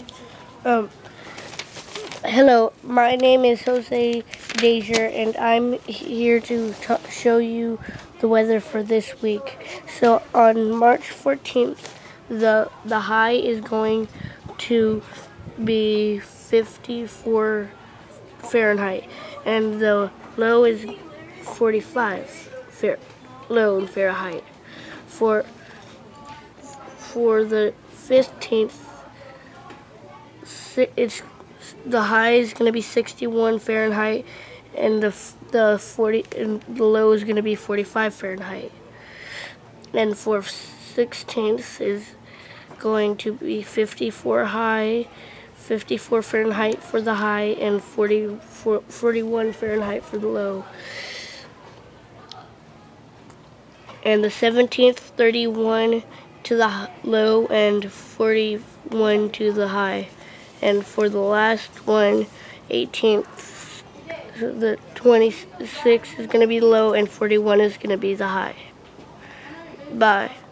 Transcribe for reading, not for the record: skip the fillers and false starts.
Um, Hello, my name is Jose Dejer, and I'm here to show you the weather for this week. So on March 14th, the high is going to be 54 Fahrenheit, and the low is 45 low in Fahrenheit. For the 15th, it's the high is going to be 61 Fahrenheit, and the low is going to be 45 Fahrenheit. And for 16th is going to be 54 Fahrenheit for the high, and 41 Fahrenheit for the low. And the 17th, 31 to the low and 41 to the high. And for the last one, 18th, the 26th is going to be low and 41 is going to be the high. Bye.